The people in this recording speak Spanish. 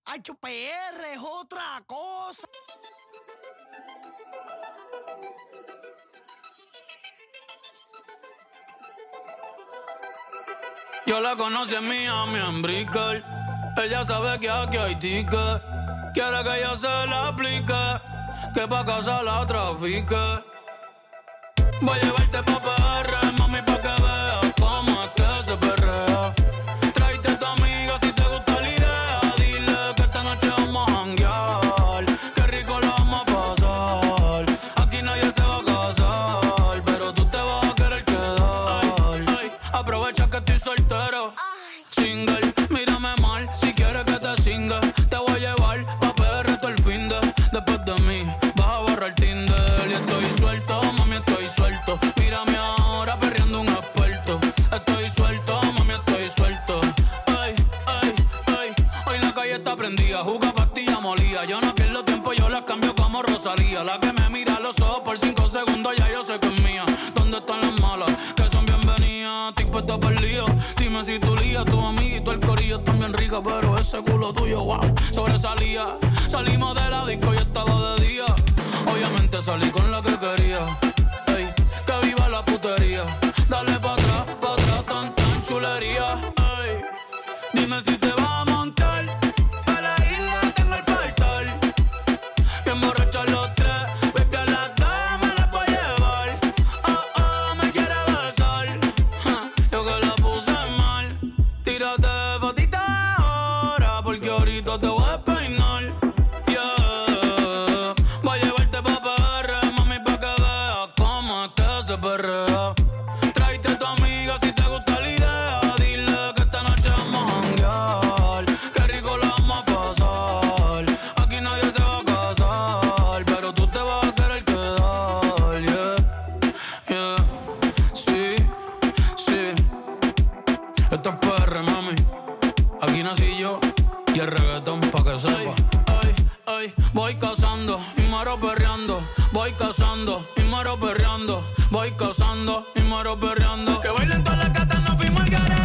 HPR es otra cosa. Yo la conocí en Miami, en Brickell. Ella sabe que aquí hay ticket. Quiere que yo se la aplique, que pa' casa la trafique. Voy a llevarte pa' PR, mami, pa' que veas cómo es que se perrea. Tráete a tu amiga si te gusta la idea. Dile que esta noche vamos a janguear. Qué rico la vamos a pasar. Aquí nadie se va a casar, pero tú te vas a querer quedar. Ay, aprovecha que estoy soltero. Single, mírame mal, si quieres que te singa. Te voy a llevar pa' PR todo el finde. Después de mí, vas a borrar Tinder. Y estoy suelto, mami, estoy suelto. Mírame ahora perreando un experto. Estoy suelto, mami, estoy suelto. Ay, ay, ay, hoy la calle está prendida. Juca, pastilla, molía. Yo no pierdo tiempo, yo la cambio como Rosalía. La que me mira a los ojos por 5 segundos, ya yo sé que es mía. ¿Dónde están las malas? Que son bienvenidas. Estoy puesta para el lío. Dime si tu lía, tu amiguito, el corillo están bien rica, pero ese culo tuyo, wow, sobresalía. Salimos de la disco y estaba de día. Obviamente salí con la que quería. Ey, que viva la putería. Dale pa' atrás, tan chulería. Ey, dime si te vas a montar. Pa' la isla tengo el portal. Bien borrachos los tres. Baby, a las dos me las voy a llevar. Oh, oh, me quiere besar. Yo que la puse mal. Tírate fotita ahora, porque ahorita te voy a peinar. Yeah. Voy a llevarte pa' PR, mami, pa' que veas cómo es que se perrea. Tráete a tu amiga si te gusta la idea. Dile que esta noche vamos a janguear. Qué rico la vamos a pasar. Aquí nadie se va a casar, pero tú te vas a querer quedar. Yeah, yeah. Sí, sí. Esto es PR, mami. Aquí nací yo y el reggaetón pa' que sepa. Ay, ay, voy cazando y muero perreando. Voy cazando y muero perreando. Voy cazando y muero perreando. Que bailen todas las gatas, no fuimos al garete.